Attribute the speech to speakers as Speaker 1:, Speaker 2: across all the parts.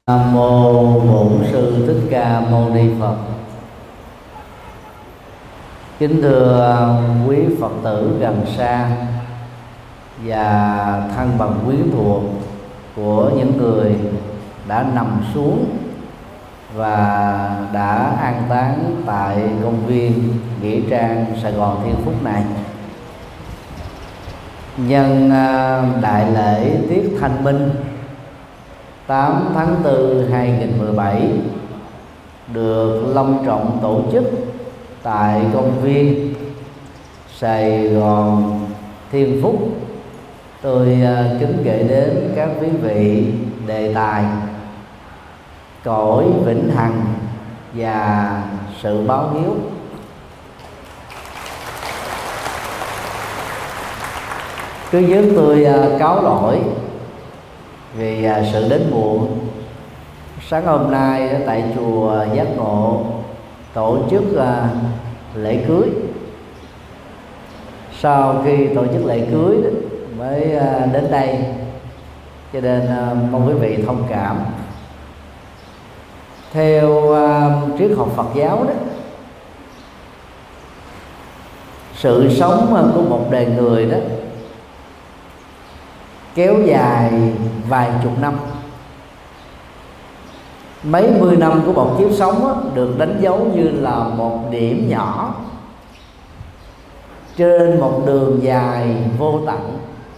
Speaker 1: Nam mô Bổn Sư Thích Ca Mâu Ni Phật. Kính thưa quý Phật tử gần xa và thân bằng quyến thuộc của những người đã nằm xuống và đã an táng tại công viên nghĩa trang Sài Gòn Thiên Phúc này. Nhân đại lễ tiết Thanh Minh 8 tháng 4 2017 được long trọng tổ chức tại công viên Sài Gòn Thiên Phúc, tôi kính gửi đến các quý vị đề tài cõi vĩnh hằng và sự báo hiếu. Thứ nhất, tôi cáo lỗi vì sự đến muộn. Sáng hôm nay tại chùa Giác Ngộ tổ chức lễ cưới. Sau khi tổ chức lễ cưới mới đến đây, cho nên mong quý vị thông cảm. Theo triết học Phật giáo đó, sự sống của một đời người đó kéo dài vài chục năm. Mấy mươi năm của một kiếp sống được đánh dấu như là một điểm nhỏ trên một đường dài vô tận.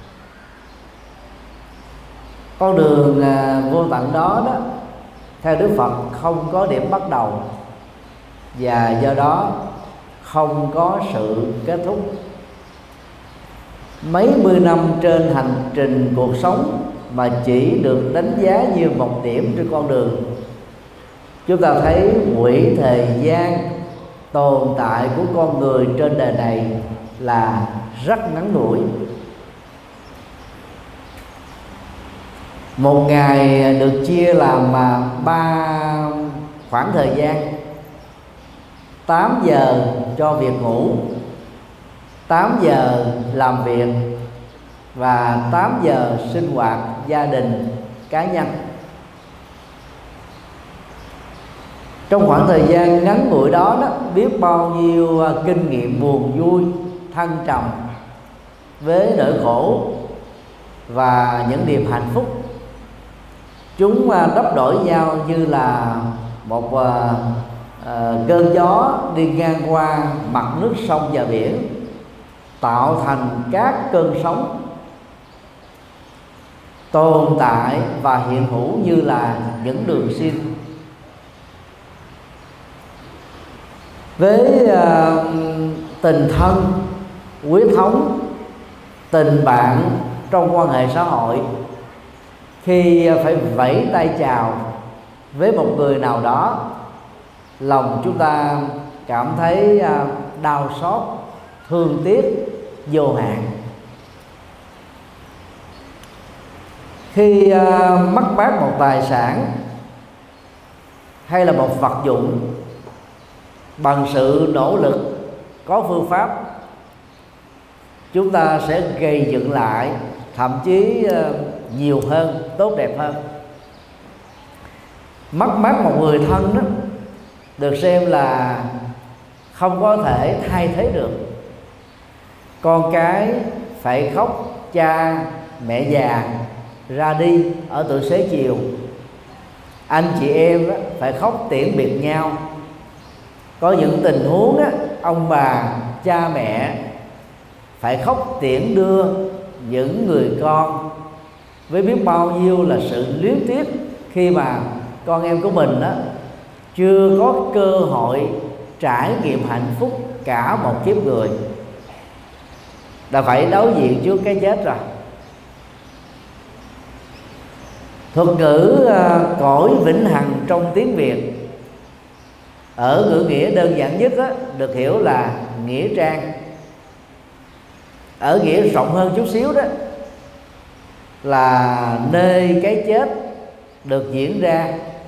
Speaker 1: Con đường vô tận đó theo Đức Phật không có điểm bắt đầu, và do đó không có sự kết thúc. Mấy mươi năm trên hành trình cuộc sống mà chỉ được đánh giá như một điểm trên con đường, chúng ta thấy quỹ thời gian tồn tại của con người trên đời này là rất ngắn ngủi. Một ngày được chia làm 3 khoảng thời gian: 8 giờ cho việc ngủ, 8 giờ làm việc và 8 giờ sinh hoạt gia đình cá nhân. Trong khoảng thời gian ngắn ngủi đó, biết bao nhiêu kinh nghiệm buồn vui, thăng trầm với nỗi khổ và những niềm hạnh phúc, chúng đắp đổi nhau như là một cơn gió đi ngang qua mặt nước sông và biển, tạo thành các cơn sóng tồn tại và hiện hữu như là những đường xin. Với tình thân, huyết thống, tình bạn trong quan hệ xã hội, khi phải vẫy tay chào với một người nào đó, lòng chúng ta cảm thấy đau xót, thương tiếc vô hạn. Khi mất mát một tài sản hay là một vật dụng, bằng sự nỗ lực có phương pháp, chúng ta sẽ gây dựng lại, thậm chí nhiều hơn, tốt đẹp hơn. Mất mát một người thân đó được xem là không có thể thay thế được. Con cái phải khóc cha mẹ già ra đi ở tuổi xế chiều, anh chị em phải khóc tiễn biệt nhau. Có những tình huống ông bà cha mẹ phải khóc tiễn đưa những người con với biết bao nhiêu là sự luyến tiếc, khi mà con em của mình chưa có cơ hội trải nghiệm hạnh phúc cả một kiếp người, đã phải đối diện trước cái chết rồi. Thuật ngữ cõi vĩnh hằng trong tiếng Việt ở ngữ nghĩa đơn giản nhất được hiểu là nghĩa trang. Ở nghĩa rộng hơn chút xíu đó là nơi cái chết được diễn ra,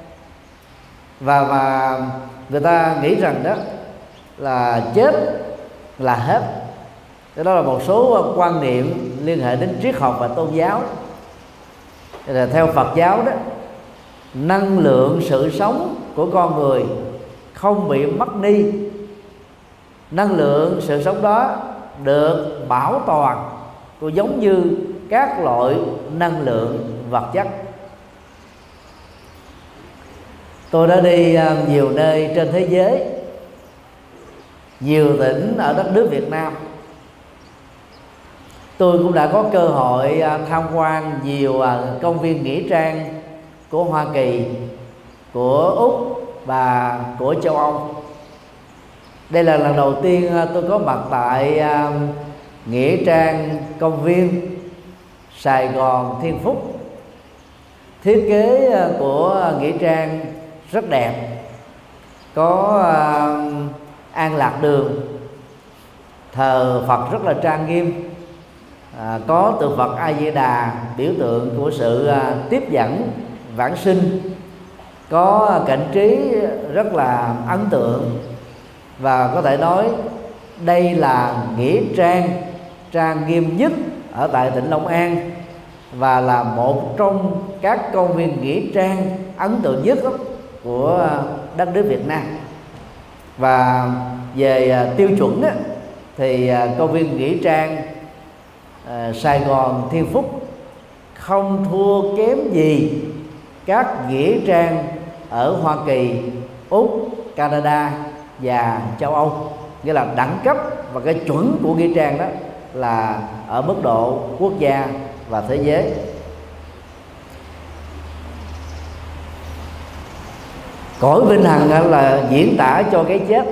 Speaker 1: và người ta nghĩ rằng đó là chết là hết. Đó là một số quan niệm liên hệ đến triết học và tôn giáo. Theo Phật giáo đó năng lượng sự sống của con người không bị mất đi. Năng lượng sự sống đó được bảo toàn, cũng giống như các loại năng lượng vật chất. Tôi đã đi nhiều nơi trên thế giới, nhiều tỉnh ở đất nước Việt Nam. Tôi cũng đã có cơ hội tham quan nhiều công viên nghĩa trang của Hoa Kỳ, của Úc và của châu Âu. Đây là lần đầu tiên tôi có mặt tại nghĩa trang công viên Sài Gòn Thiên Phúc. Thiết kế của nghĩa trang rất đẹp, có an lạc đường, thờ Phật rất là trang nghiêm, có tượng Phật A Di Đà, biểu tượng của sự tiếp dẫn vãng sinh, có cảnh trí rất là ấn tượng. Và có thể nói đây là nghĩa trang trang nghiêm nhất ở tại tỉnh Long An, và là một trong các công viên nghĩa trang ấn tượng nhất của đất nước Việt Nam. Và về tiêu chuẩn thì công viên nghĩa trang Sài Gòn Thiên Phúc không thua kém gì các nghĩa trang ở Hoa Kỳ, Úc, Canada và châu Âu. Nghĩa là đẳng cấp và cái chuẩn của nghĩa trang đó là ở mức độ quốc gia và thế giới. Cõi vinh hằng là diễn tả cho cái chết.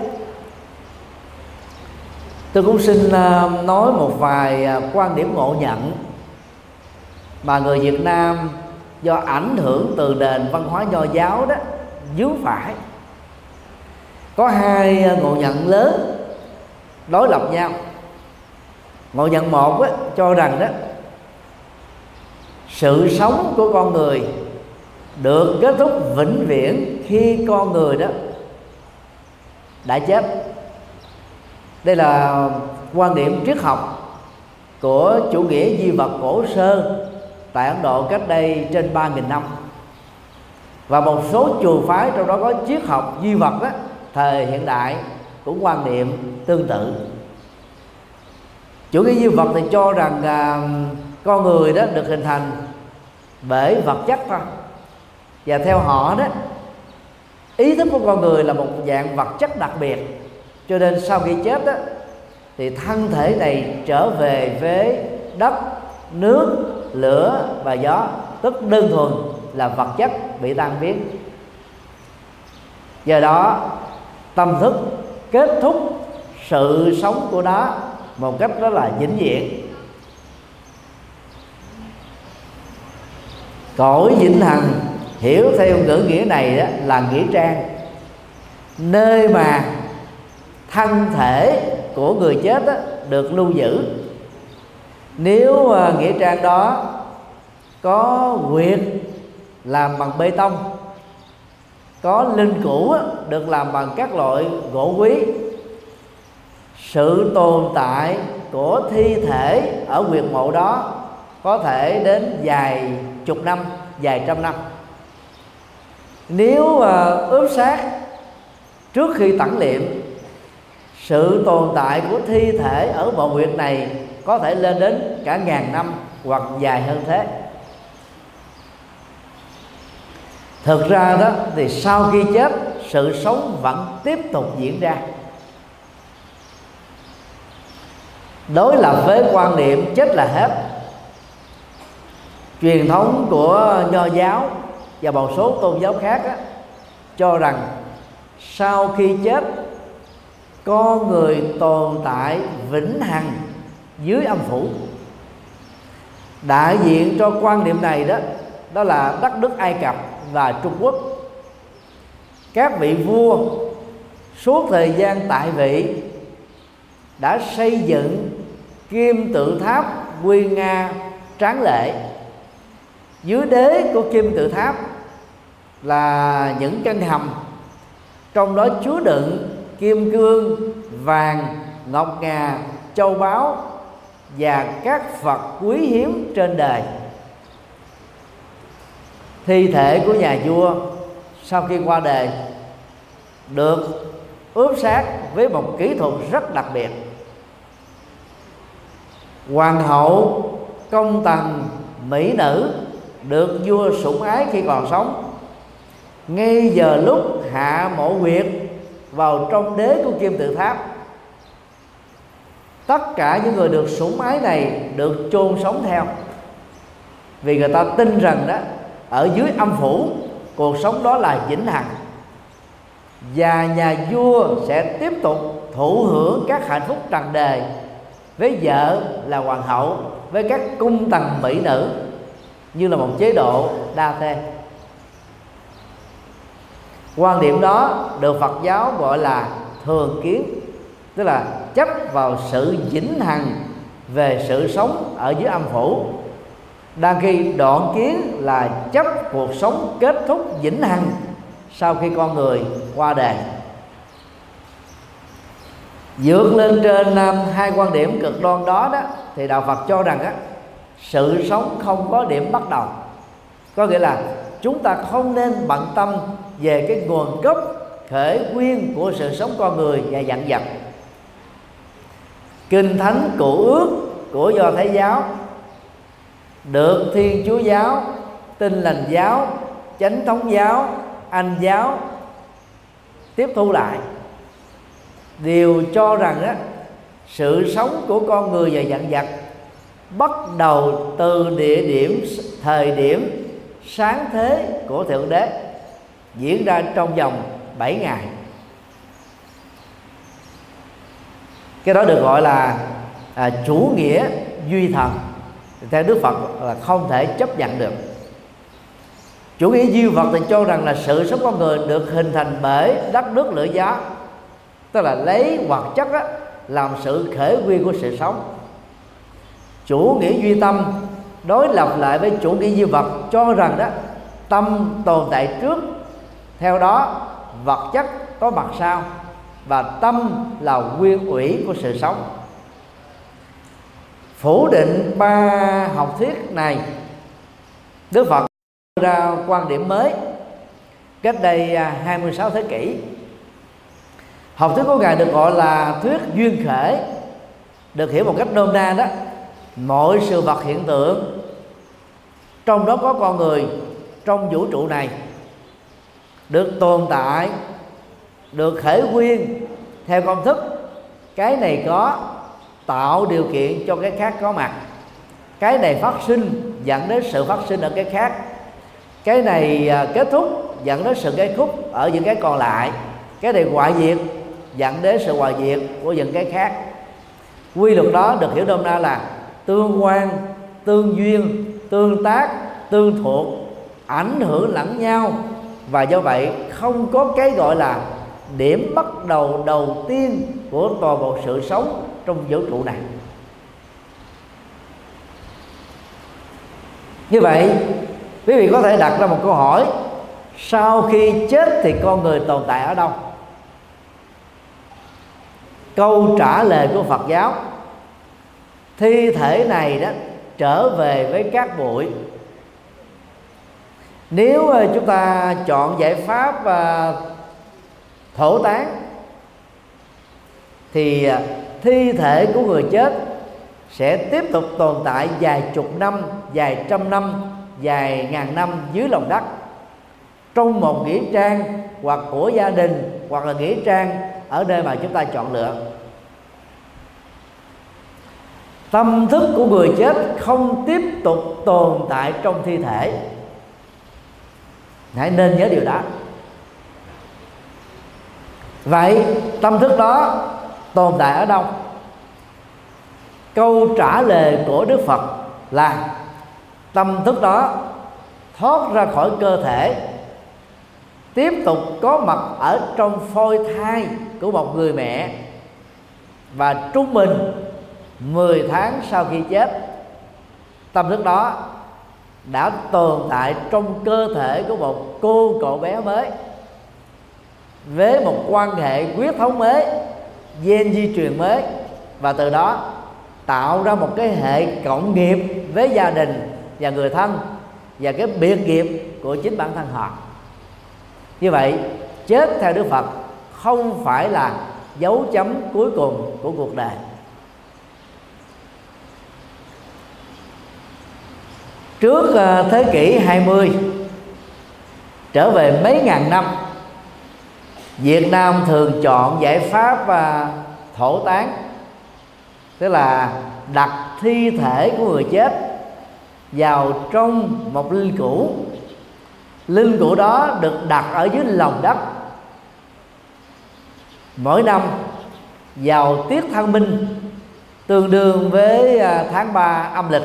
Speaker 1: Tôi cũng xin nói một vài quan điểm ngộ nhận mà người Việt Nam do ảnh hưởng từ nền văn hóa Nho giáo đó vướng phải. Có hai ngộ nhận lớn đối lập nhau. Ngộ nhận một cho rằng đó sự sống của con người được kết thúc vĩnh viễn khi con người đó đã chết. Đây là quan điểm triết học của chủ nghĩa duy vật cổ sơ tại Ấn Độ cách đây trên 3.000 năm. Và một số chùa phái trong đó có triết học duy vật đó, thời hiện đại cũng quan niệm tương tự. Chủ nghĩa duy vật thì cho rằng con người đó được hình thành bởi vật chất thôi, và theo họ đó ý thức của con người là một dạng vật chất đặc biệt, cho nên sau khi chết đó, thì thân thể này trở về với đất, nước, lửa và gió, tức đơn thuần là vật chất bị tan biến. Do đó tâm thức kết thúc sự sống của nó một cách đó là vĩnh viễn. Cõi vĩnh hằng hiểu theo ngữ nghĩa này đó là nghĩa trang, nơi mà thân thể của người chết đó được lưu giữ. Nếu nghĩa trang đó có quyệt làm bằng bê tông, có linh cữu được làm bằng các loại gỗ quý, sự tồn tại của thi thể ở huyệt mộ đó có thể đến vài chục năm, vài trăm năm. Nếu ướp xác trước khi tẩn liệm, sự tồn tại của thi thể ở mộ huyệt này có thể lên đến cả ngàn năm hoặc dài hơn thế. Thực ra đó thì sau khi chết, sự sống vẫn tiếp tục diễn ra. Đối lập với quan niệm chết là hết, truyền thống của Nho giáo và một số tôn giáo khác cho rằng sau khi chết, con người tồn tại vĩnh hằng dưới âm phủ. Đại diện cho quan niệm này đó là đất nước Ai Cập và Trung Quốc. Các vị vua suốt thời gian tại vị đã xây dựng kim tự tháp nguy nga tráng lệ. Dưới đế của kim tự tháp là những căn hầm, trong đó chứa đựng kim cương, vàng, ngọc ngà, châu báu và các vật quý hiếm trên đời. thi thể của nhà vua sau khi qua đời được ướp xác với một kỹ thuật rất đặc biệt. Hoàng hậu, công tần, mỹ nữ được vua sủng ái khi còn sống, ngay giờ lúc hạ mộ huyệt vào trong đế của kim tự tháp, tất cả những người được sủng ái này được chôn sống theo, vì người ta tin rằng đó ở dưới âm phủ cuộc sống đó là vĩnh hằng, và nhà vua sẽ tiếp tục thụ hưởng các hạnh phúc trần đời với vợ là hoàng hậu, với các cung tần mỹ nữ, như là một chế độ đa thê. Quan điểm đó được Phật giáo gọi là thường kiến, tức là chấp vào sự vĩnh hằng về sự sống ở dưới âm phủ, đang khi đoạn kiến là chấp cuộc sống kết thúc vĩnh hằng sau khi con người qua đời. Vượt lên trên hai quan điểm cực đoan đó thì đạo Phật cho rằng sự sống không có điểm bắt đầu, có nghĩa là chúng ta không nên bận tâm về cái nguồn gốc khởi nguyên của sự sống con người và vạn vật. Kinh thánh Cựu Ước của Do Thái giáo được Thiên Chúa giáo, Tin Lành giáo, Chánh thống giáo, Anh giáo tiếp thu lại, đều cho rằng sự sống của con người và vạn vật bắt đầu từ địa điểm, thời điểm sáng thế của Thượng Đế, diễn ra trong vòng 7 ngày. Cái đó được gọi là chủ nghĩa duy thần, theo Đức Phật là không thể chấp nhận được. Chủ nghĩa duy Phật thì cho rằng là sự sống con người được hình thành bởi đất nước lửa gió, tức là lấy hoạt chất làm sự khởi nguyên của sự sống. Chủ nghĩa duy tâm đối lập lại với chủ nghĩa duy vật, cho rằng tâm tồn tại trước, theo đó vật chất có mặt sau, và tâm là nguyên ủy của sự sống. Phủ định ba học thuyết này, Đức Phật đưa ra quan điểm mới cách đây 26 thế kỷ. Học thuyết của Ngài được gọi là thuyết duyên khởi, được hiểu một cách nôm na đó: mọi sự vật hiện tượng, trong đó có con người trong vũ trụ này, được tồn tại, được khởi nguyên theo công thức cái này có tạo điều kiện cho cái khác có mặt, cái này phát sinh dẫn đến sự phát sinh ở cái khác, cái này kết thúc dẫn đến sự kết thúc ở những cái còn lại, cái này hoại diệt dẫn đến sự hoại diệt của những cái khác. Quy luật đó được hiểu nôm na là tương quan, tương duyên, tương tác, tương thuộc, ảnh hưởng lẫn nhau, và do vậy không có cái gọi là điểm bắt đầu đầu tiên của toàn bộ sự sống trong vũ trụ này. Như vậy, quý vị có thể đặt ra một câu hỏi: sau khi chết thì con người tồn tại ở đâu? Câu trả lời của Phật giáo: thi thể này đó trở về với cát bụi. Nếu chúng ta chọn giải pháp thổ tán thì thi thể của người chết sẽ tiếp tục tồn tại vài chục năm, vài trăm năm, vài ngàn năm dưới lòng đất, trong một nghĩa trang hoặc của gia đình, hoặc là nghĩa trang ở nơi mà chúng ta chọn lựa. Tâm thức của người chết không tiếp tục tồn tại trong thi thể. Hãy nên nhớ điều đó. Vậy tâm thức đó tồn tại ở đâu? Câu trả lời của Đức Phật là tâm thức đó thoát ra khỏi cơ thể, tiếp tục có mặt ở trong phôi thai của một người mẹ, và trung bình 10 tháng sau khi chết, tâm thức đó đã tồn tại trong cơ thể của một cô cậu bé mới, với một quan hệ huyết thống mới, gen di truyền mới, và từ đó tạo ra một cái hệ cộng nghiệp với gia đình và người thân, và cái biệt nghiệp của chính bản thân họ. Như vậy chết theo Đức Phật không phải là dấu chấm cuối cùng của cuộc đời. Trước thế kỷ 20, trở về mấy ngàn năm, Việt Nam thường chọn giải pháp thổ táng, tức là đặt thi thể của người chết vào trong một linh cữu. Linh cữu đó được đặt ở dưới lòng đất. Mỗi năm vào tiết Thanh Minh, tương đương với tháng 3 âm lịch,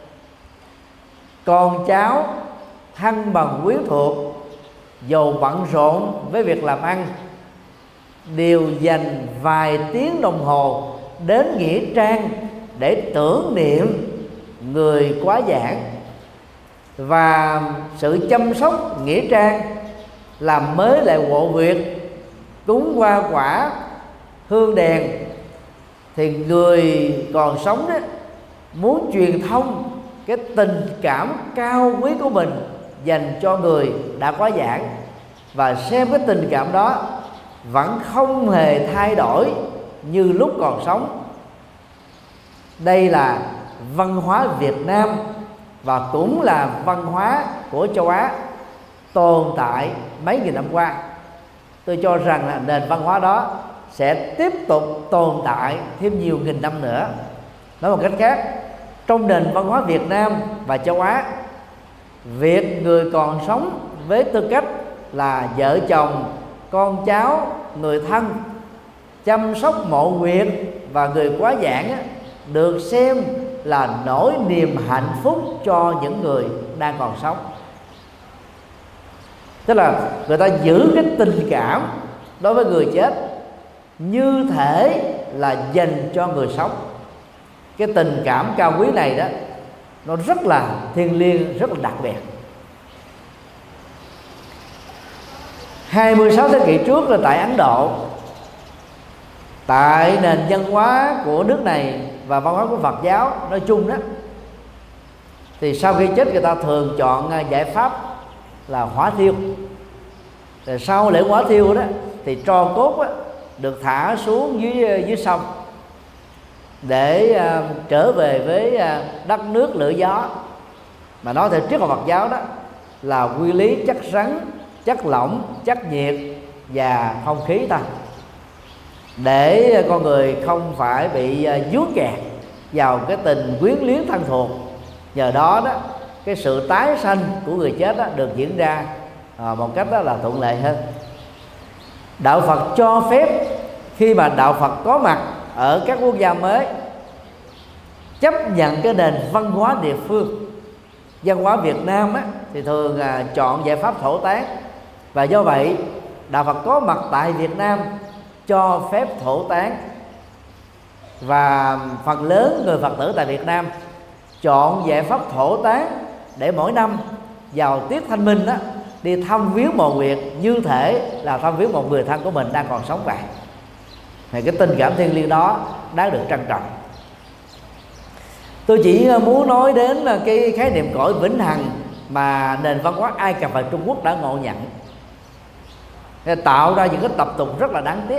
Speaker 1: con cháu thân bằng quyến thuộc dầu bận rộn với việc làm ăn đều dành vài tiếng đồng hồ đến nghĩa trang để tưởng niệm người quá giảng. Và sự chăm sóc nghĩa trang, làm mới lại mộ huyệt, cúng hoa quả, hương đèn, thì người còn sống đó muốn truyền thông cái tình cảm cao quý của mình dành cho người đã quá giảng, và xem cái tình cảm đó vẫn không hề thay đổi như lúc còn sống. Đây là văn hóa Việt Nam và cũng là văn hóa của châu Á tồn tại mấy nghìn năm qua. Tôi cho rằng là nền văn hóa đó sẽ tiếp tục tồn tại thêm nhiều nghìn năm nữa. Nói một cách khác, trong nền văn hóa Việt Nam và châu Á, việc người còn sống với tư cách là vợ chồng, con cháu, người thân, chăm sóc mộ huyệt và người quá giảng được xem là nỗi niềm hạnh phúc cho những người đang còn sống. Tức là người ta giữ cái tình cảm đối với người chết như thể là dành cho người sống. Cái tình cảm cao quý này đó, nó rất là thiêng liêng, rất là đặc biệt. 26 thế kỷ trước là tại Ấn Độ, tại nền văn hóa của nước này và văn hóa của Phật giáo nói chung đó, thì sau khi chết người ta thường chọn giải pháp là hỏa thiêu. Rồi sau lễ hỏa thiêu đó thì tro cốt đó, được thả xuống dưới sông để trở về với đất nước lửa gió. Mà nói theo triết học Phật giáo đó là nguyên lý chất rắn, chất lỏng, chất nhiệt và không khí thôi, để con người không phải bị dướng kẹt vào cái tình quyến luyến thân thuộc. Nhờ đó đó, cái sự tái sanh của người chết đó được diễn ra một cách đó là thuận lợi hơn. Đạo Phật cho phép khi mà đạo Phật có mặt ở các quốc gia mới, chấp nhận cái nền văn hóa địa phương. Văn hóa Việt Nam á, thì thường chọn giải pháp thổ táng, và do vậy đạo Phật có mặt tại Việt Nam cho phép thổ táng. Và phần lớn người Phật tử tại Việt Nam chọn giải pháp thổ táng để mỗi năm vào tiết Thanh Minh đó, đi thăm viếng mộ huyệt như thể là thăm viếng một người thân của mình đang còn sống vậy. Thì cái tình cảm thiêng liêng đó đáng được trân trọng. Tôi chỉ muốn nói đến cái khái niệm cõi vĩnh hằng mà nền văn hóa Ai Cập và Trung Quốc đã ngộ nhận, tạo ra những cái tập tục rất là đáng tiếc.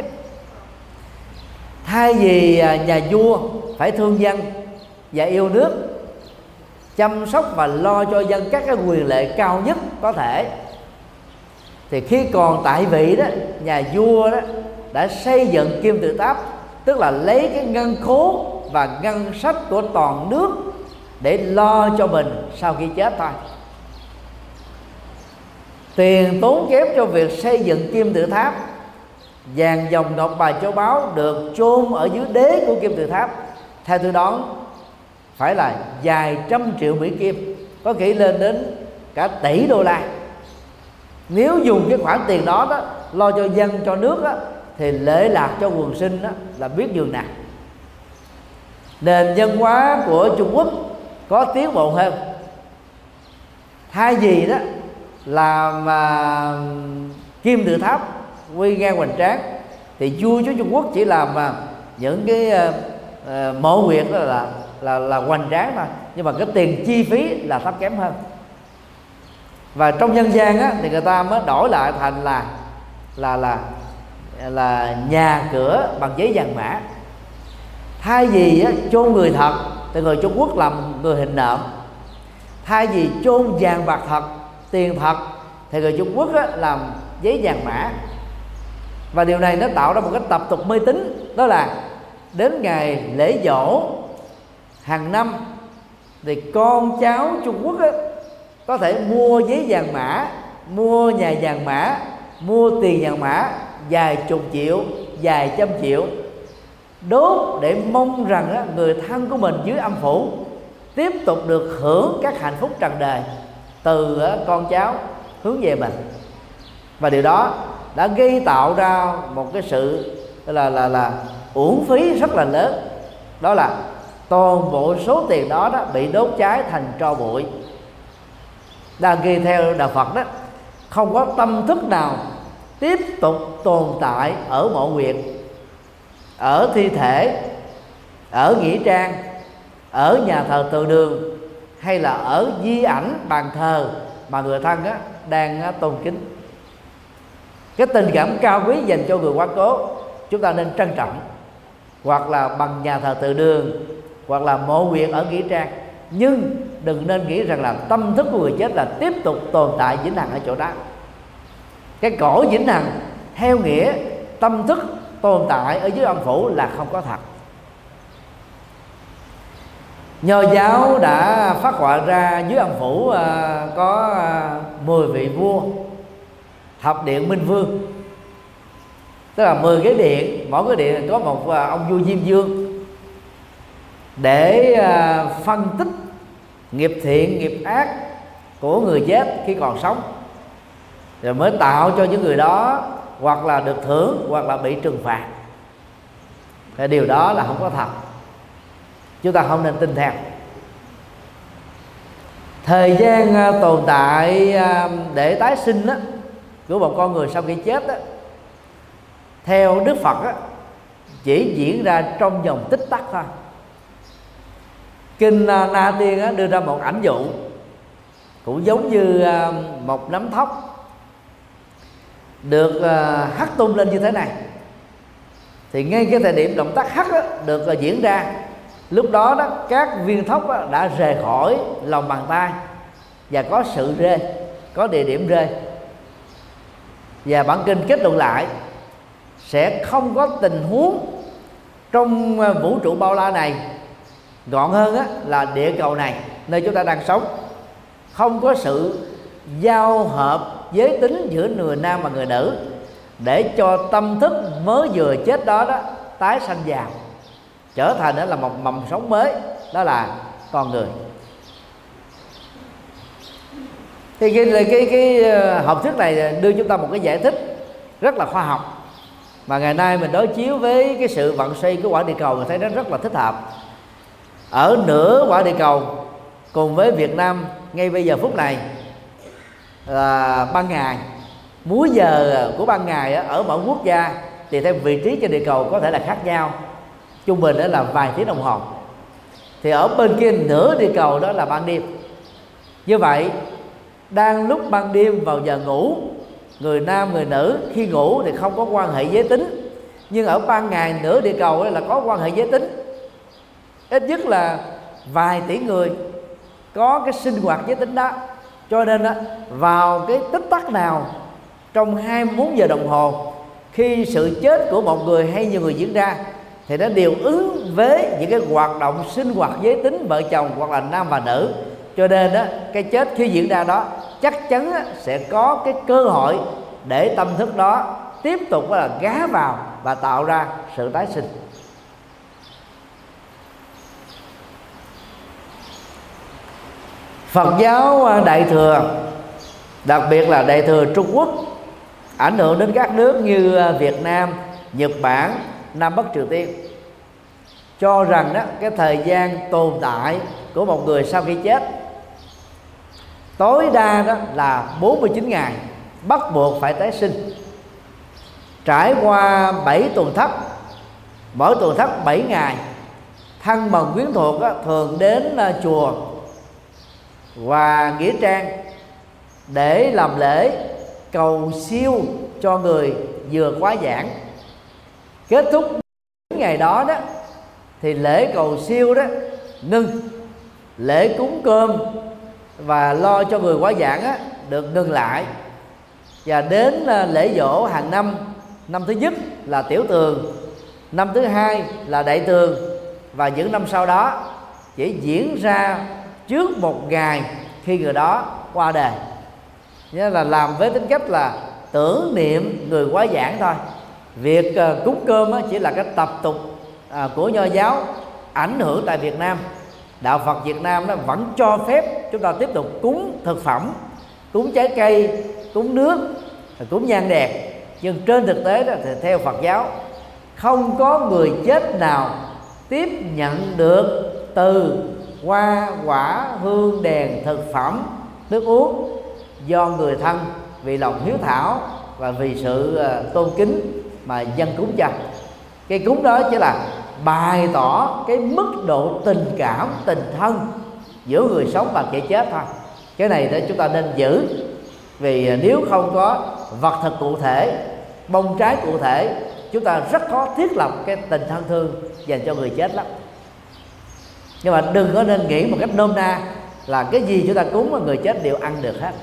Speaker 1: Thay vì nhà vua phải thương dân và yêu nước, chăm sóc và lo cho dân các cái quyền lệ cao nhất có thể, thì khi còn tại vị đó, nhà vua đó đã xây dựng kim tự tháp, tức là lấy cái ngân khố và ngân sách của toàn nước để lo cho mình sau khi chết thôi. Tiền tốn kém cho việc xây dựng kim tự tháp, vàng dòng ngọc bài châu báu được chôn ở dưới đế của kim tự tháp, theo tôi đoán phải là vài trăm triệu Mỹ Kim, có khi lên đến cả tỷ đô la. Nếu dùng cái khoản tiền đó lo cho dân cho nước đó, thì lệ lạc cho quần sinh đó, là biết nhường nào. Nền văn hóa của Trung Quốc có tiến bộ hơn. Thay vì đó làm kim tự tháp nguy nga hoành tráng, thì vua chúa Trung Quốc chỉ làm những cái mộ huyệt đó là hoành tráng thôi, nhưng mà cái tiền chi phí là thấp kém hơn. Và trong dân gian á, thì người ta mới đổi lại thành là nhà cửa bằng giấy vàng mã. Thay vì á, chôn người thật thì người Trung Quốc làm người hình nộm. Thay vì chôn vàng bạc thật, tiền thật, thì người Trung Quốc á, làm giấy vàng mã. Và điều này nó tạo ra một cái tập tục mê tín, đó là đến ngày lễ giỗ hàng năm thì con cháu Trung Quốc á, có thể mua giấy vàng mã, mua nhà vàng mã, mua tiền vàng mã vài chục triệu, vài trăm triệu, đốt để mong rằng á, người thân của mình dưới âm phủ tiếp tục được hưởng các hạnh phúc trần đời từ con cháu hướng về mình. Và điều đó đã gây tạo ra một cái sự là uổng phí rất là lớn, đó là toàn bộ số tiền đó bị đốt cháy thành tro bụi. Đang ghi theo đạo Phật đó, không có tâm thức nào tiếp tục tồn tại ở mộ huyệt, ở thi thể, ở nghĩa trang, ở nhà thờ từ đường, hay là ở di ảnh bàn thờ mà người thân đang tôn kính. Cái tình cảm cao quý dành cho người quá cố chúng ta nên trân trọng, hoặc là bằng nhà thờ từ đường, hoặc là mộ huyệt ở nghĩa trang. Nhưng đừng nên nghĩ rằng là tâm thức của người chết là tiếp tục tồn tại vĩnh hằng ở chỗ đó. Cái cõi vĩnh hằng theo nghĩa tâm thức tồn tại ở dưới âm phủ là không có thật. Nho giáo đã phát họa ra dưới âm phủ có 10 vị vua, thập điện minh vương, tức là 10 cái điện, mỗi cái điện có một ông vua Diêm Vương, để phân tích nghiệp thiện nghiệp ác của người chết khi còn sống, rồi mới tạo cho những người đó hoặc là được thưởng hoặc là bị trừng phạt. Thì điều đó là không có thật, chúng ta không nên tin theo. Thời gian tồn tại để tái sinh đó, của một con người sau khi chết đó, theo Đức Phật đó, chỉ diễn ra trong vòng tích tắc thôi. Kinh Na Tiên đưa ra một ảnh dụ cũng giống như một nắm thóc được hất tung lên như thế này. Thì ngay cái thời điểm động tác hất được diễn ra, lúc đó các viên thóc đã rời khỏi lòng bàn tay và có sự rơi, có địa điểm rơi. Và bản kinh kết luận lại sẽ không có tình huống trong vũ trụ bao la này, gọn hơn là địa cầu này nơi chúng ta đang sống, không có sự giao hợp giới tính giữa người nam và người nữ để cho tâm thức mới vừa chết đó tái sanh vào, trở thành là một mầm sống mới, đó là con người. Thì cái học thuyết này đưa chúng ta một cái giải thích rất là khoa học, mà ngày nay mình đối chiếu với cái sự vận xoay của quả địa cầu, mình thấy nó rất là thích hợp. Ở nửa quả địa cầu cùng với Việt Nam ngay bây giờ phút này là ban ngày, múi giờ của ban ngày ở mỗi quốc gia thì theo vị trí trên địa cầu có thể là khác nhau, trung bình là vài tiếng đồng hồ. Thì ở bên kia nửa địa cầu đó là ban đêm. Như vậy đang lúc ban đêm vào giờ ngủ, người nam người nữ khi ngủ thì không có quan hệ giới tính, nhưng ở ban ngày nửa địa cầu là có quan hệ giới tính. Ít nhất là vài tỷ người có cái sinh hoạt giới tính đó. Cho nên vào cái tích tắc nào trong 24 giờ đồng hồ khi sự chết của một người hay nhiều người diễn ra, thì nó đều ứng với những cái hoạt động sinh hoạt giới tính vợ chồng hoặc là nam và nữ. Cho nên cái chết khi diễn ra đó chắc chắn sẽ có cái cơ hội để tâm thức đó tiếp tục là gá vào và tạo ra sự tái sinh. Phật giáo Đại thừa, đặc biệt là Đại thừa Trung Quốc, ảnh hưởng đến các nước như Việt Nam, Nhật Bản, Nam Bắc Triều Tiên, cho rằng cái thời gian tồn tại của một người sau khi chết tối đa là 49 ngày, bắt buộc phải tái sinh. Trải qua 7 tuần thất, mỗi tuần thất 7 ngày, thân bằng quyến thuộc thường đến chùa và nghĩa trang để làm lễ cầu siêu cho người vừa quá giảng. Kết thúc ngày đó đó thì lễ cầu siêu đó ngưng, lễ cúng cơm và lo cho người quá giảng á, được ngừng lại. Và đến lễ giỗ hàng năm, năm thứ nhất là tiểu tường, năm thứ hai là đại tường, và những năm sau đó chỉ diễn ra trước một ngày khi người đó qua đời. Nghĩa là làm với tính cách là tưởng niệm người quá giảng thôi. Việc cúng cơm chỉ là cái tập tục của Nho giáo ảnh hưởng tại Việt Nam. Đạo Phật Việt Nam nó vẫn cho phép chúng ta tiếp tục cúng thực phẩm, cúng trái cây, cúng nước, cúng nhang đèn. Nhưng trên thực tế đó thì theo Phật giáo không có người chết nào tiếp nhận được từ hoa quả hương đèn thực phẩm nước uống do người thân vì lòng hiếu thảo và vì sự tôn kính mà dâng cúng cho. Cái cúng đó chỉ là bày tỏ cái mức độ tình cảm, tình thân giữa người sống và kẻ chết thôi. Cái này để chúng ta nên giữ, vì nếu không có vật thực cụ thể, bông trái cụ thể, chúng ta rất khó thiết lập cái tình thân thương dành cho người chết lắm. Nhưng mà đừng có nên nghĩ một cách nôm na là cái gì chúng ta cúng mà người chết đều ăn được hết.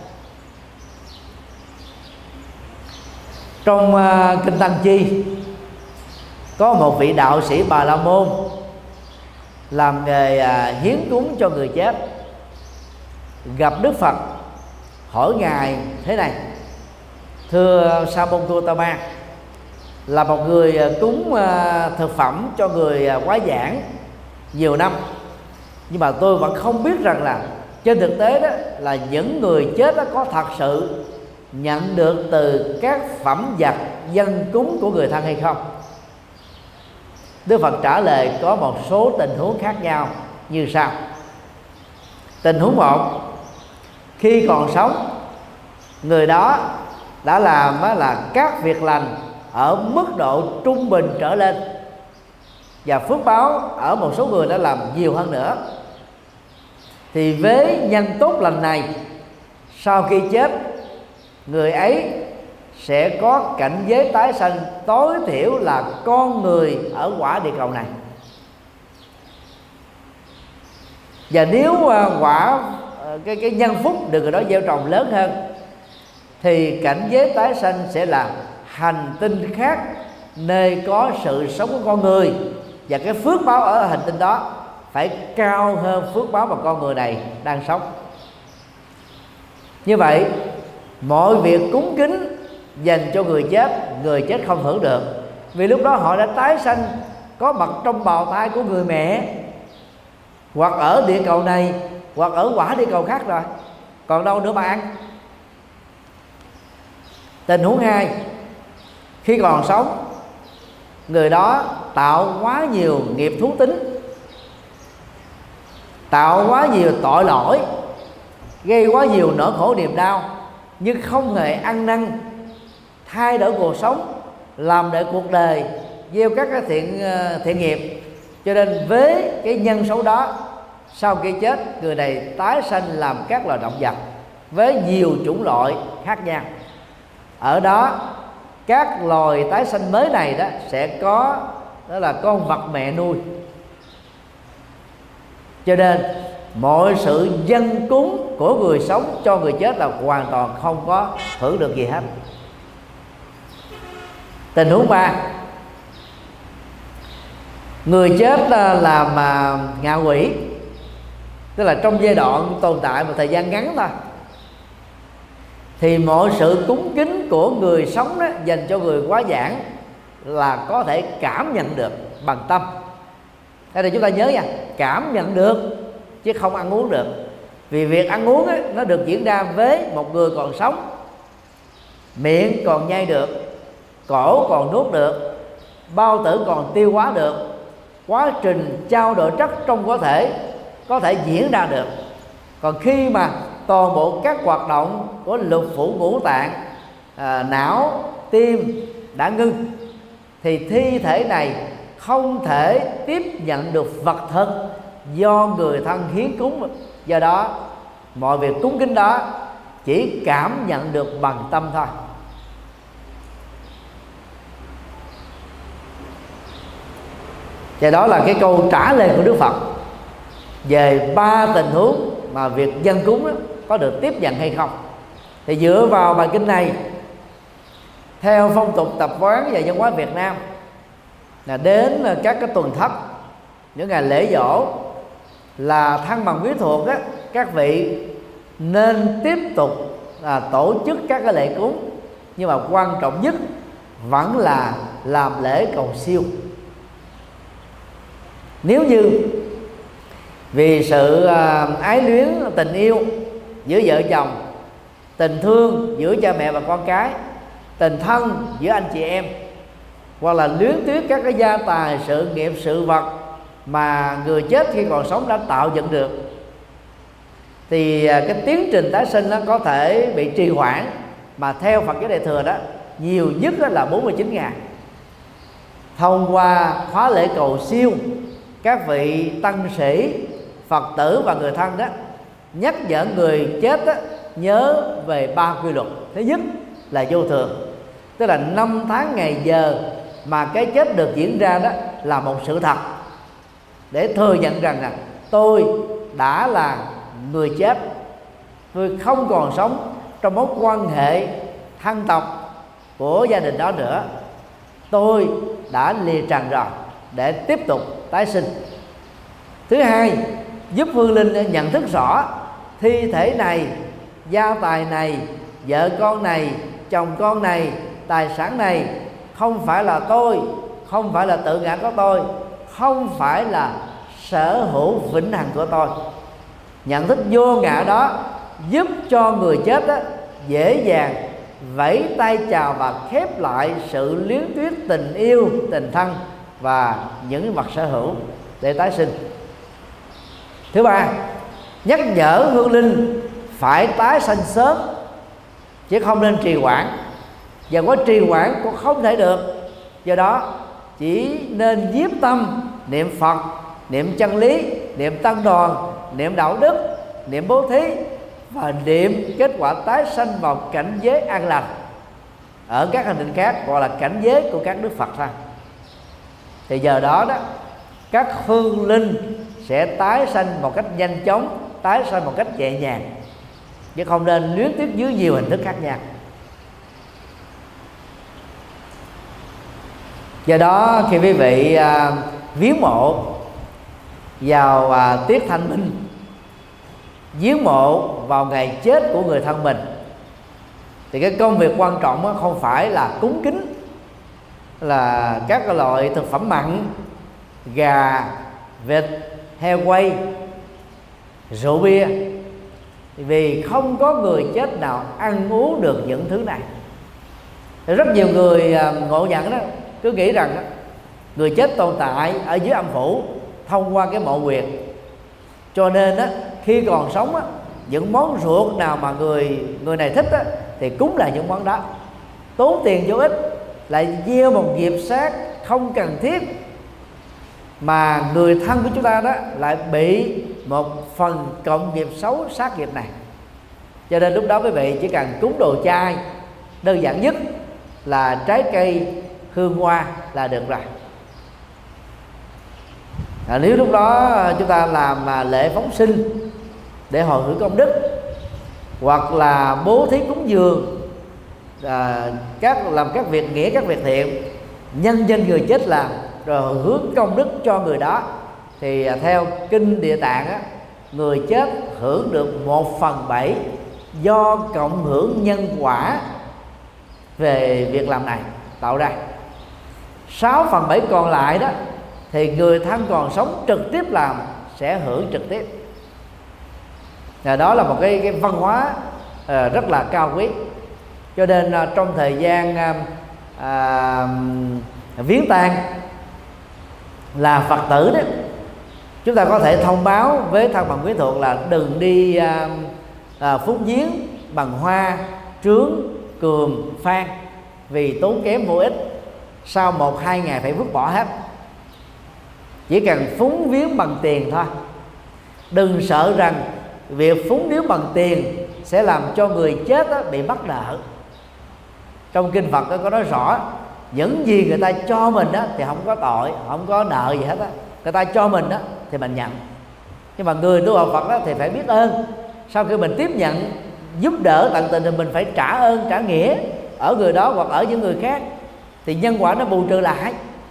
Speaker 1: Trong kinh Tăng Chi có một vị đạo sĩ Bà La Môn làm nghề hiến cúng cho người chết, gặp Đức Phật hỏi ngài thế này: thưa Sa Môn Gautama, là một người cúng thực phẩm cho người quá giảng nhiều năm, nhưng mà tôi vẫn không biết rằng là trên thực tế đó là những người chết đó có thật sự nhận được từ các phẩm vật dân cúng của người thân hay không. Đức Phật trả lời có một số tình huống khác nhau như sau. Tình huống 1, khi còn sống, người đó đã làm là các việc lành ở mức độ trung bình trở lên, và phước báo ở một số người đã làm nhiều hơn nữa, thì với nhân tốt lành này, sau khi chết, người ấy sẽ có cảnh giới tái sanh tối thiểu là con người ở quả địa cầu này. Và nếu cái nhân phúc được người đó gieo trồng lớn hơn, thì cảnh giới tái sanh sẽ là hành tinh khác nơi có sự sống của con người, và cái phước báo ở hành tinh đó phải cao hơn phước báo mà con người này đang sống. Như vậy, mọi việc cúng kính dành cho người chết không hưởng được, vì lúc đó họ đã tái sanh có mặt trong bào thai của người mẹ, hoặc ở địa cầu này, hoặc ở quả địa cầu khác rồi, còn đâu nữa mà ăn. Tình huống 2, khi còn sống, người đó tạo quá nhiều nghiệp thú tính, tạo quá nhiều tội lỗi, gây quá nhiều nỗi khổ niềm đau, nhưng không hề ăn năn thay đổi cuộc sống, làm để cuộc đời gieo các cái thiện nghiệp. Cho nên với cái nhân xấu đó, sau khi chết, người này tái sanh làm các loài động vật với nhiều chủng loại khác nhau. Ở đó, các loài tái sanh mới này đó sẽ có, đó là con vật mẹ nuôi. Cho nên mọi sự dâng cúng của người sống cho người chết là hoàn toàn không có hưởng được gì hết. Tình huống 3, người chết làm ngạ quỷ, tức là trong giai đoạn tồn tại một thời gian ngắn thôi, thì mọi sự cúng kính của người sống đó dành cho người quá giảng là có thể cảm nhận được bằng tâm. Đây là chúng ta nhớ nha, cảm nhận được chứ không ăn uống được. Vì việc ăn uống ấy, nó được diễn ra với một người còn sống, miệng còn nhai được, cổ còn nuốt được, bao tử còn tiêu hóa được, quá trình trao đổi chất trong cơ thể có thể diễn ra được. Còn khi mà toàn bộ các hoạt động của lục phủ ngũ tạng, não, tim đã ngưng, thì thi thể này không thể tiếp nhận được vật thực do người thân hiến cúng. Do đó mọi việc cúng kính đó chỉ cảm nhận được bằng tâm thôi. Và đó là cái câu trả lời của Đức Phật về 3 tình huống mà việc dâng cúng đó có được tiếp nhận hay không. Thì dựa vào bài kinh này, theo phong tục tập quán và văn hóa Việt Nam, là đến các cái tuần thất, những ngày lễ giỗ, là thân bằng quyến thuộc á, các vị nên tiếp tục tổ chức các cái lễ cúng, nhưng mà quan trọng nhất vẫn là làm lễ cầu siêu. Nếu như vì sự ái luyến tình yêu giữa vợ chồng, tình thương giữa cha mẹ và con cái, tình thân giữa anh chị em, hoặc là luyến tiếc các cái gia tài, sự nghiệp, sự vật mà người chết khi còn sống đã tạo dựng được, thì cái tiến trình tái sinh nó có thể bị trì hoãn, mà theo Phật giáo Đại thừa đó, nhiều nhất là 49 ngày. Thông qua khóa lễ cầu siêu, các vị tăng sĩ, Phật tử và người thân đó nhắc nhở người chết đó, nhớ về 3 quy luật. Thứ nhất là vô thường, tức là 5 tháng ngày giờ mà cái chết được diễn ra đó là một sự thật, để thừa nhận rằng là tôi đã là người chết, tôi không còn sống trong mối quan hệ thân tộc của gia đình đó nữa, tôi đã lìa trần rồi, để tiếp tục tái sinh. Thứ hai, giúp hương linh nhận thức rõ thi thể này, gia tài này, vợ con này, chồng con này, tài sản này không phải là tôi, không phải là tự ngã của tôi, không phải là sở hữu vĩnh hằng của tôi. Nhận thức vô ngã đó giúp cho người chết đó dễ dàng vẫy tay chào và khép lại sự luyến tiếc tình yêu, tình thân và những vật sở hữu để tái sinh. Thứ ba, nhắc nhở hương linh phải tái sanh sớm, chứ không nên trì hoãn, và quá trì hoãn cũng không thể được. Do đó chỉ nên nhiếp tâm niệm Phật, niệm chân lý, niệm tăng đoàn, niệm đạo đức, niệm bố thí, và niệm kết quả tái sanh vào cảnh giới an lành ở các hành tinh khác, gọi là cảnh giới của các đức Phật thôi. Thì giờ đó đó, các hương linh sẽ tái sanh một cách nhanh chóng, tái sanh một cách nhẹ nhàng, chứ không nên luyến tiếc dưới nhiều hình thức khác nhau. Do đó khi quý vị viếng mộ vào tiết thanh minh, viếng mộ vào ngày chết của người thân mình, thì cái công việc quan trọng không phải là cúng kính là các loại thực phẩm mặn, gà, vịt, heo quay, rượu bia, vì không có người chết nào ăn uống được những thứ này. Thì rất nhiều người ngộ nhận đó cứ nghĩ rằng đó, người chết tồn tại ở dưới âm phủ thông qua cái mộ huyệt, cho nên đó, khi còn sống đó, những món ruột nào mà người này thích đó, thì cúng lại những món đó, tốn tiền vô ích, lại gieo một nghiệp sát không cần thiết, mà người thân của chúng ta đó lại bị một phần cộng nghiệp xấu sát nghiệp này. Cho nên lúc đó quý vị chỉ cần cúng đồ chay đơn giản nhất là trái cây, hương hoa là được rồi. Nếu lúc đó chúng ta làm lễ phóng sinh để hồi hướng công đức, hoặc là bố thí cúng dường, làm các việc nghĩa, các việc thiện nhân danh người chết làm, rồi hồi hướng công đức cho người đó, thì theo kinh Địa Tạng á, người chết hưởng được 1/7 do cộng hưởng nhân quả về việc làm này tạo ra. 6/7 còn lại đó thì người thân còn sống trực tiếp làm sẽ hưởng trực tiếp. Đó là một cái văn hóa rất là cao quý. Cho nên trong thời gian viếng tang là Phật tử đó, chúng ta có thể thông báo với thân bằng quyến thuộc là đừng đi phúng viếng bằng hoa, trướng, cườm, phan, vì tốn kém vô ích, sau 1-2 ngày phải vứt bỏ hết. Chỉ cần phúng viếng bằng tiền thôi. Đừng sợ rằng việc phúng viếng bằng tiền sẽ làm cho người chết bị mắc nợ. Trong kinh Phật có nói rõ, những gì người ta cho mình thì không có tội, không có nợ gì hết á. Người ta cho mình thì mình nhận. Nhưng mà người tu học Phật thì phải biết ơn. Sau khi mình tiếp nhận giúp đỡ tận tình thì mình phải trả ơn, trả nghĩa ở người đó hoặc ở những người khác, thì nhân quả nó bù trừ lại.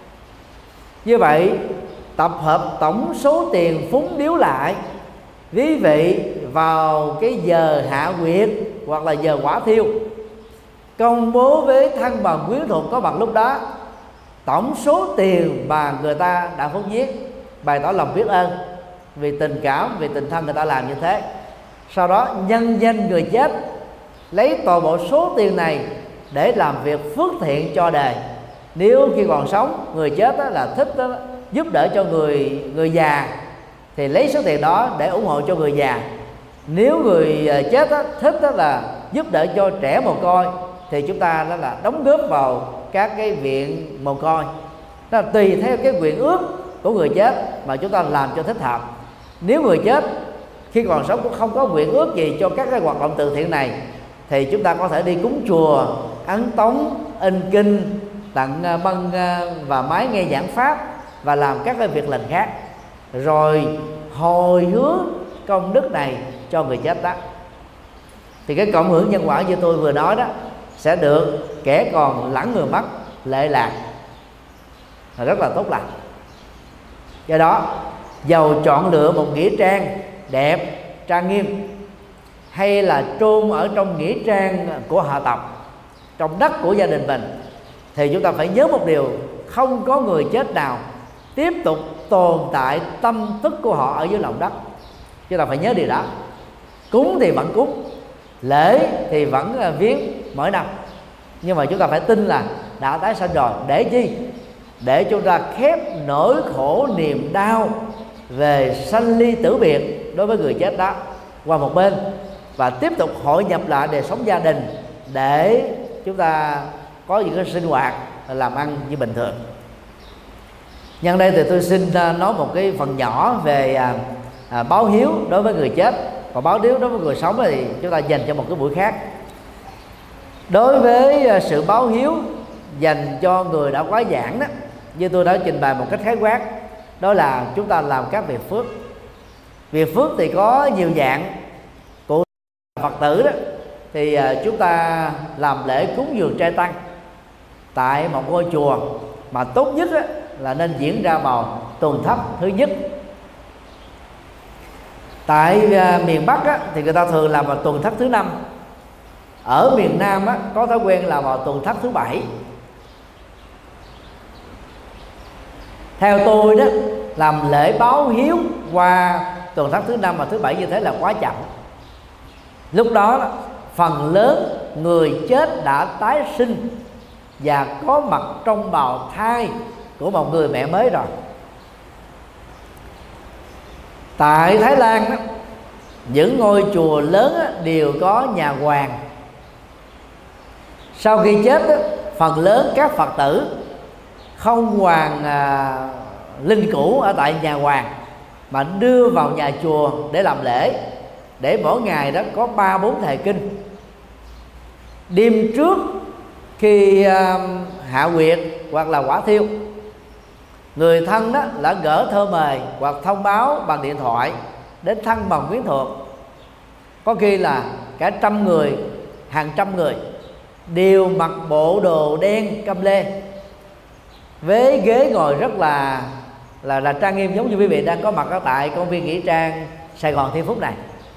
Speaker 1: Như vậy tập hợp tổng số tiền phúng điếu lại quý vị vào cái giờ hạ quyệt hoặc là giờ quả thiêu, công bố với thân bằng quyến thuộc có mặt lúc đó tổng số tiền mà người ta đã phúng giết, bày tỏ lòng biết ơn vì tình cảm, vì tình thân người ta làm như thế. Sau đó nhân danh người chết lấy toàn bộ số tiền này để làm việc phước thiện cho đời. Nếu khi còn sống người chết là thích giúp đỡ cho người già thì lấy số tiền đó để ủng hộ cho người già. Nếu người chết thích là giúp đỡ cho trẻ mồ côi thì chúng ta đó là đóng góp vào các cái viện mồ côi. Đó là tùy theo cái nguyện ước của người chết mà chúng ta làm cho thích hợp. Nếu người chết khi còn sống cũng không có nguyện ước gì cho các cái hoạt động từ thiện này thì chúng ta có thể đi cúng chùa, ấn tống, in kinh, tặng băng và máy nghe giảng pháp và làm các cái việc lành khác, rồi hồi hướng công đức này cho người chết đó. Thì cái cộng hưởng nhân quả như tôi vừa nói đó sẽ được kẻ còn lẫn người mất lệ lạc, là rất là tốt lành. Do đó dầu chọn lựa một nghĩa trang đẹp, trang nghiêm, hay là chôn ở trong nghĩa trang của họ tộc, trong đất của gia đình mình, thì chúng ta phải nhớ một điều: không có người chết nào tiếp tục tồn tại tâm thức của họ ở dưới lòng đất. Chúng ta phải nhớ điều đó. Cúng thì vẫn cúng, lễ thì vẫn viếng mỗi năm, nhưng mà chúng ta phải tin là đã tái sanh rồi. Để chi? Để chúng ta khép nỗi khổ niềm đau về sanh ly tử biệt đối với người chết đó qua một bên, và tiếp tục hội nhập lại đời sống gia đình để chúng ta có những cái sinh hoạt làm ăn như bình thường. Nhân đây thì tôi xin nói một cái phần nhỏ về báo hiếu đối với người chết, còn báo hiếu đối với người sống thì chúng ta dành cho một cái buổi khác. Đối với sự báo hiếu dành cho người đã quá giảng đó, như tôi đã trình bày một cách khái quát, đó là chúng ta làm các việc phước. Việc phước thì có nhiều dạng. Cụ Phật tử đó thì chúng ta làm lễ cúng dường trai tăng tại một ngôi chùa, mà tốt nhất là nên diễn ra vào tuần thất thứ nhất. Tại miền Bắc thì người ta thường làm vào tuần thất thứ 5. Ở miền Nam có thói quen là vào tuần thất thứ 7. Theo tôi đó, làm lễ báo hiếu qua tuần thất thứ 5 và thứ 7 như thế là quá chậm. Lúc đó phần lớn người chết đã tái sinh và có mặt trong bào thai của một người mẹ mới rồi. Tại Thái Lan đó, những ngôi chùa lớn đều có nhà hoàng. Sau khi chết đó, phần lớn các Phật tử không hoàn linh cữu ở tại nhà hoàng, mà đưa vào nhà chùa để làm lễ, để mỗi ngày đó có 3-4 thề kinh. Đêm trước khi hạ quyệt hoặc là quả thiêu, người thân đó đã gửi thơ mời hoặc thông báo bằng điện thoại đến thân bằng quyến thuộc. Có khi là cả trăm người, hàng trăm người đều mặc bộ đồ đen căm lê, với ghế ngồi rất là trang nghiêm, giống như quý vị đang có mặt ở tại công viên nghĩa trang Sài Gòn Thiên Phúc này.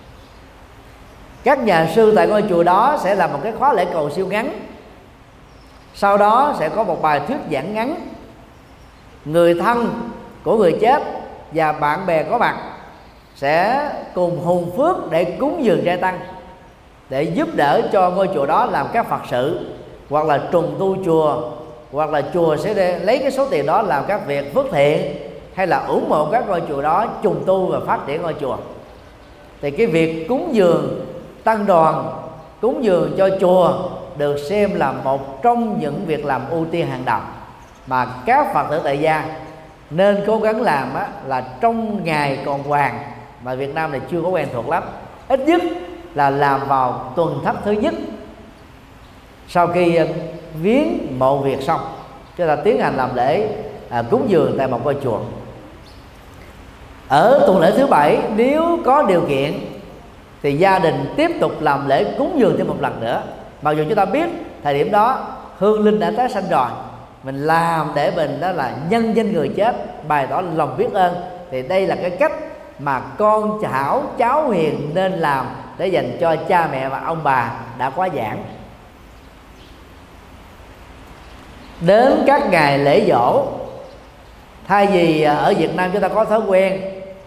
Speaker 1: Các nhà sư tại ngôi chùa đó sẽ làm một cái khóa lễ cầu siêu ngắn. Sau đó sẽ có một bài thuyết giảng ngắn. Người thân của người chết và bạn bè có mặt sẽ cùng hùng phước để cúng dường trai tăng, để giúp đỡ cho ngôi chùa đó làm các Phật sự, hoặc là trùng tu chùa, hoặc là chùa sẽ lấy cái số tiền đó làm các việc phước thiện, hay là ủng hộ các ngôi chùa đó trùng tu và phát triển ngôi chùa. Thì cái việc cúng dường tăng đoàn, cúng dường cho chùa được xem là một trong những việc làm ưu tiên hàng đầu mà các Phật tử tại gia nên cố gắng làm là trong ngày còn hoàng, mà Việt Nam này chưa có quen thuộc lắm. Ít nhất là làm vào tuần thất thứ nhất sau khi viếng mộ Việt xong, chúng ta tiến hành làm lễ cúng dường tại một ngôi chùa. Ở tuần lễ thứ bảy, nếu có điều kiện thì gia đình tiếp tục làm lễ cúng dường thêm một lần nữa. Mặc dù chúng ta biết thời điểm đó hương linh đã tái sanh rồi, mình làm để mình đó là nhân danh người chết, bày tỏ lòng biết ơn, thì đây là cái cách mà con cháu hiền nên làm để dành cho cha mẹ và ông bà đã quá giảng. Đến các ngày lễ dỗ, thay vì ở Việt Nam chúng ta có thói quen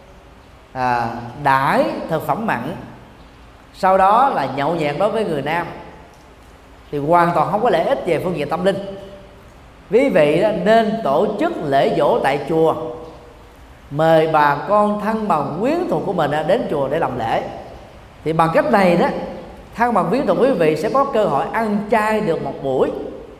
Speaker 1: đãi thực phẩm mặn, sau đó là nhậu nhẹt đối với người Nam, thì hoàn toàn không có lợi ích về phương diện tâm linh. Quý vị nên tổ chức lễ dỗ tại chùa, mời bà con thân bằng quyến thuộc của mình đến chùa để làm lễ. Thì bằng cách này đó, thân bằng quyến thuộc quý vị sẽ có cơ hội ăn chay được một buổi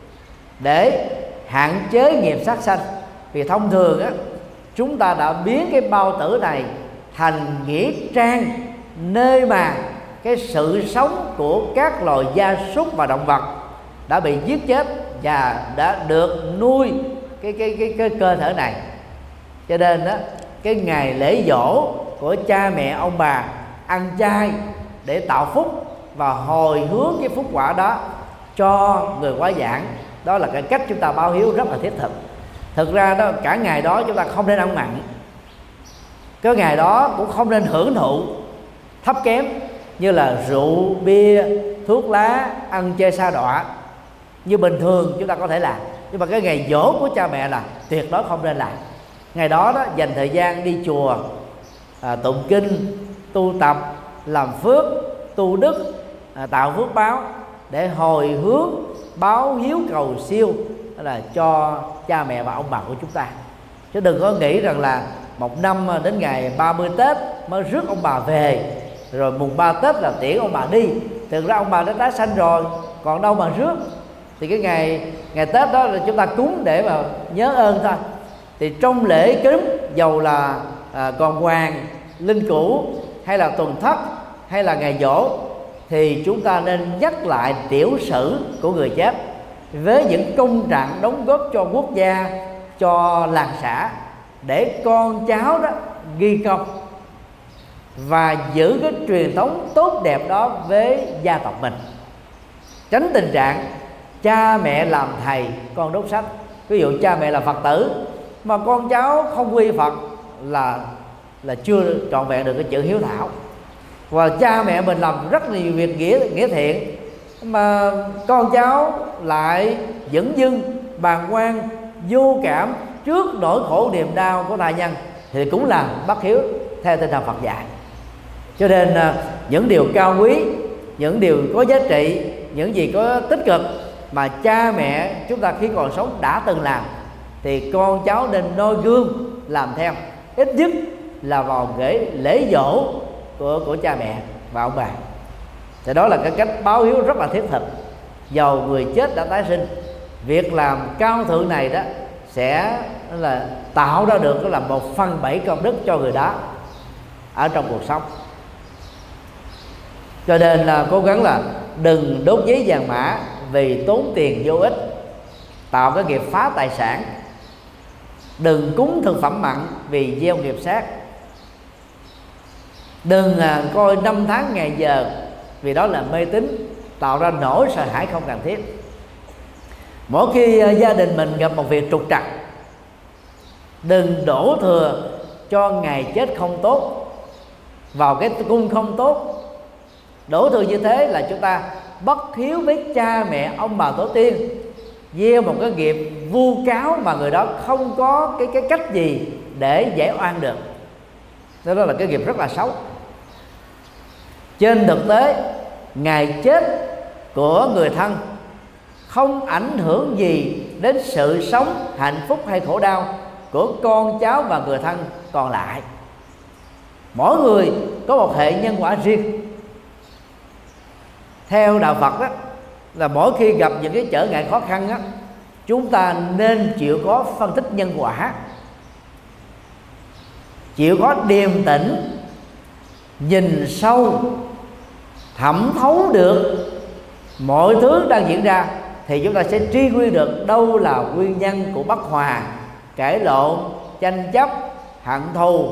Speaker 1: để hạn chế nghiệp sát sanh. Vì thông thường á, chúng ta đã biến cái bao tử này thành nghĩa trang, nơi mà cái sự sống của các loài gia súc và động vật đã bị giết chết và đã được nuôi cái cơ thể này. Cho nên đó, cái ngày lễ dỗ của cha mẹ ông bà ăn chay để tạo phúc và hồi hướng cái phúc quả đó cho người quá giảng, đó là cái cách chúng ta báo hiếu rất là thiết thực. Thực ra đó, cả ngày đó chúng ta không nên ăn mặn, cái ngày đó cũng không nên hưởng thụ thấp kém như là rượu, bia, thuốc lá, ăn chơi sa đọa như bình thường chúng ta có thể làm. Nhưng mà cái ngày dỗ của cha mẹ là tuyệt đối không nên làm. Ngày đó đó dành thời gian đi chùa, tụng kinh, tu tập, làm phước, tu đức, tạo phước báo để hồi hướng báo hiếu cầu siêu là cho cha mẹ và ông bà của chúng ta. Chứ đừng có nghĩ rằng là một năm đến ngày 30 Tết mới rước ông bà về, rồi mùng 3 Tết là tiễn ông bà đi. Thực ra ông bà đã tái sanh rồi, còn đâu mà rước. Thì cái ngày Tết đó là chúng ta cúng để mà nhớ ơn thôi. Thì trong lễ cúng, dầu là còn hoàng, linh cữu hay là tuần thất hay là ngày dỗ, thì chúng ta nên nhắc lại tiểu sử của người chết với những công trạng đóng góp cho quốc gia, cho làng xã, để con cháu đó ghi công và giữ cái truyền thống tốt đẹp đó với gia tộc mình. Tránh tình trạng cha mẹ làm thầy, con đốt sách. Ví dụ cha mẹ là Phật tử mà con cháu không quy Phật là chưa trọn vẹn được cái chữ hiếu thảo. Và cha mẹ mình làm rất nhiều việc nghĩa thiện mà con cháu lại dửng dưng, bàng quan, vô cảm trước nỗi khổ niềm đau của thai nhân, thì cũng là bất hiếu theo tinh thần Phật dạy. Cho nên những điều cao quý, những điều có giá trị, những gì có tích cực mà cha mẹ chúng ta khi còn sống đã từng làm, thì con cháu nên noi gương làm theo, ít nhất là vào lễ dỗ của cha mẹ và ông bà. Thì đó là cái cách báo hiếu rất là thiết thực. Dầu người chết đã tái sinh, việc làm cao thượng này đó sẽ là tạo ra được là 1/7 công đức cho người đó ở trong cuộc sống. Cho nên là cố gắng là đừng đốt giấy vàng mã vì tốn tiền vô ích, tạo cái nghiệp phá tài sản. Đừng cúng thực phẩm mặn vì gieo nghiệp sát. Đừng coi năm tháng ngày giờ vì đó là mê tín, tạo ra nỗi sợ hãi không cần thiết. Mỗi khi gia đình mình gặp một việc trục trặc, đừng đổ thừa cho ngày chết không tốt vào cái cung không tốt. Đổ thừa như thế là chúng ta bất hiếu với cha mẹ ông bà tổ tiên, gieo một cái nghiệp vu cáo mà người đó không có cái cách gì để giải oan được. Đó là cái nghiệp rất là xấu. Trên thực tế, ngày chết của người thân không ảnh hưởng gì đến sự sống, hạnh phúc hay khổ đau của con cháu và người thân còn lại. Mỗi người có một hệ nhân quả riêng. Theo đạo Phật đó, là mỗi khi gặp những cái trở ngại khó khăn đó, chúng ta nên chịu khó phân tích nhân quả, chịu khó điềm tĩnh, nhìn sâu thẩm thấu được mọi thứ đang diễn ra, thì chúng ta sẽ truy nguyên được đâu là nguyên nhân của bất hòa, cãi lộn, tranh chấp, hận thù.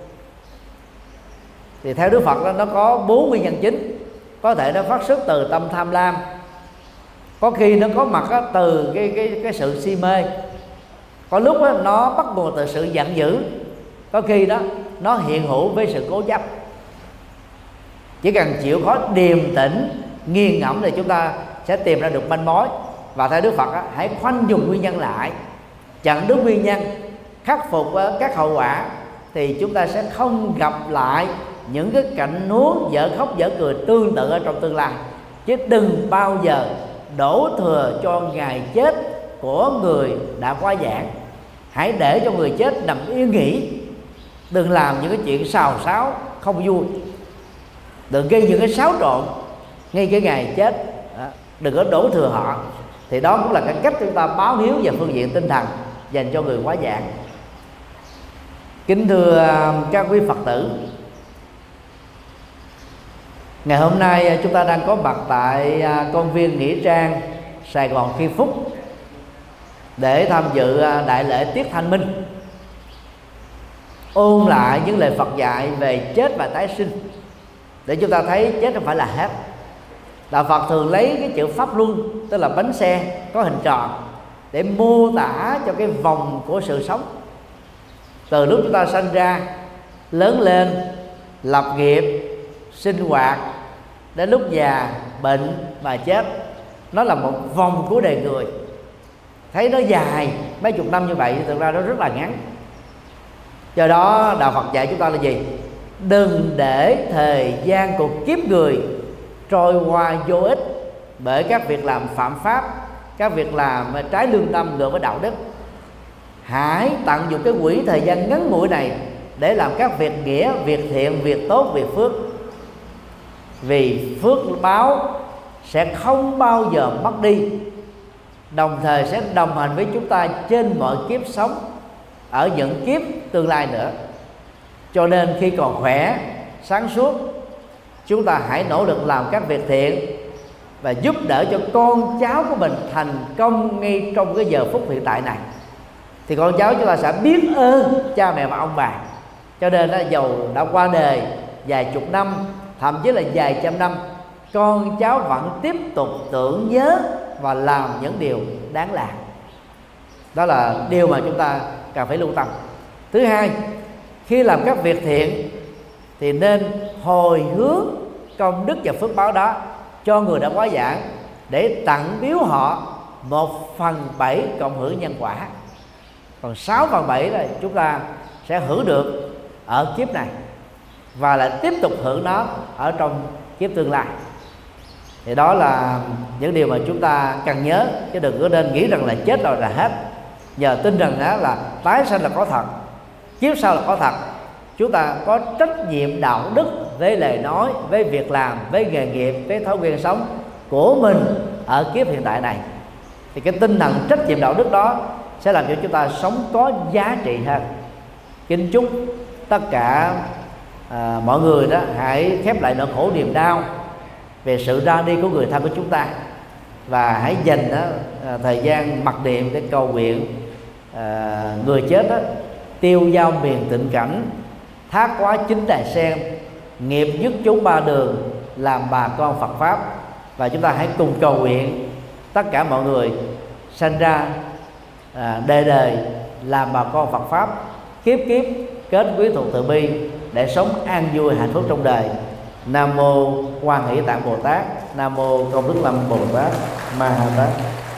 Speaker 1: Thì theo Đức Phật đó, nó có 4 nguyên nhân chính. Có thể nó phát xuất từ tâm tham lam, có khi nó có mặt từ cái sự si mê, có lúc nó bắt nguồn từ sự giận dữ, có khi đó nó hiện hữu với sự cố chấp. Chỉ cần chịu khó điềm tĩnh nghiền ngẫm thì chúng ta sẽ tìm ra được manh mối. Và theo Đức Phật hãy khoanh dùng nguyên nhân lại, chặn đúng nguyên nhân, khắc phục các hậu quả, thì chúng ta sẽ không gặp lại những cái cảnh huống dở khóc dở cười tương tự ở trong tương lai. Chứ đừng bao giờ đổ thừa cho ngày chết của người đã quá giảng. Hãy để cho người chết nằm yên nghỉ, đừng làm những cái chuyện xào xáo không vui, đừng gây những cái xáo trộn ngay cái ngày chết, đừng có đổ thừa họ. Thì đó cũng là cái cách chúng ta báo hiếu về phương diện tinh thần dành cho người quá giảng. Kính thưa các quý Phật tử, ngày hôm nay chúng ta đang có mặt tại công viên Nghĩa Trang, Sài Gòn Kim Phúc để tham dự đại lễ Tiết Thanh Minh, ôn lại những lời Phật dạy về chết và tái sinh, để chúng ta thấy chết không phải là hết. Đạo Phật thường lấy cái chữ pháp luân, tức là bánh xe có hình tròn, để mô tả cho cái vòng của sự sống. Từ lúc chúng ta sinh ra, lớn lên, lập nghiệp, sinh hoạt, đến lúc già, bệnh và chết, nó là một vòng của đời người. Thấy nó dài mấy chục năm như vậy, thực ra nó rất là ngắn. Do đó đạo Phật dạy chúng ta là gì? Đừng để thời gian của kiếp người trôi qua vô ích bởi các việc làm phạm pháp, các việc làm trái lương tâm, ngược với đạo đức. Hãy tận dụng cái quỹ thời gian ngắn ngủi này để làm các việc nghĩa, việc thiện, việc tốt, việc phước. Vì phước báo sẽ không bao giờ mất đi, đồng thời sẽ đồng hành với chúng ta trên mọi kiếp sống ở những kiếp tương lai nữa. Cho nên khi còn khỏe, sáng suốt, chúng ta hãy nỗ lực làm các việc thiện và giúp đỡ cho con cháu của mình thành công ngay trong cái giờ phút hiện tại này. Thì con cháu chúng ta sẽ biết ơn cha mẹ và ông bà. Cho nên dầu đã qua đời vài chục năm, thậm chí là vài trăm năm, con cháu vẫn tiếp tục tưởng nhớ và làm những điều đáng làm. Đó là điều mà chúng ta cần phải lưu tâm. Thứ hai, khi làm các việc thiện thì nên hồi hướng công đức và phước báo đó cho người đã quá giảng, để tặng biếu họ 1/7 cộng hưởng nhân quả. Còn 6/7 là chúng ta sẽ hưởng được ở kiếp này và lại tiếp tục hưởng nó ở trong kiếp tương lai. Thì đó là những điều mà chúng ta cần nhớ, chứ đừng có nên nghĩ rằng là chết rồi là hết. Nhờ tin rằng đó là tái sanh là có thật, kiếp sau là có thật. Chúng ta có trách nhiệm đạo đức với lời nói, với việc làm, với nghề nghiệp, với thói quen sống của mình ở kiếp hiện tại này. Thì cái tinh thần trách nhiệm đạo đức đó sẽ làm cho chúng ta sống có giá trị hơn. Kính chúc tất cả mọi người đó hãy khép lại nỗi khổ niềm đau về sự ra đi của người thân của chúng ta, và hãy dành thời gian mặc niệm để cầu nguyện người chết đó tiêu dao miền tịnh cảnh, thác quá chính đài sen, nghiệp dứt chốn ba đường, làm bà con Phật pháp. Và chúng ta hãy cùng cầu nguyện tất cả mọi người sanh ra đời đời làm bà con Phật pháp, kiếp kiếp kết quyến thuộc từ bi để sống an vui hạnh phúc trong đời. Nam mô Quan Hỷ Tạng Bồ Tát, Nam mô Công Đức Lâm Bồ Tát Ma Ha Tát.